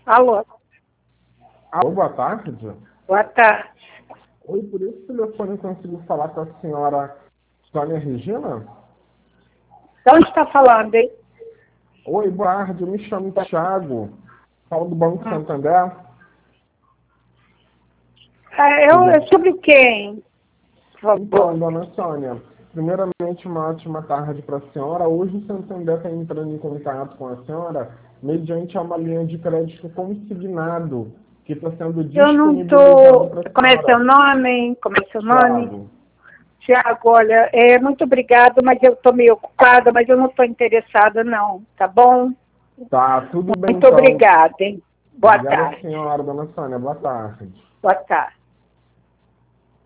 Alô? Alô, boa tarde. Boa tarde. Oi, por esse telefone eu consigo falar com a senhora Sônia Regina? De onde está falando, hein? Oi, boa tarde, eu me chamo Thiago, falo do Banco Santander. É sobre quem? Por favor. Então, dona Sônia, primeiramente uma ótima tarde para a senhora. Hoje o Santander está entrando em contato com a senhora mediante uma linha de crédito consignado que está sendo Eu não disponibilizado estou... para a Como é seu senhora. nome? Como é seu nome? Thiago. Tiago, olha, muito obrigado, mas eu estou meio ocupada, mas eu não estou interessada, não. Tá bom? Tá, tudo bem Muito então. obrigada, hein? Boa Obrigada, tarde. senhora, dona Sônia. Boa tarde. Boa tarde.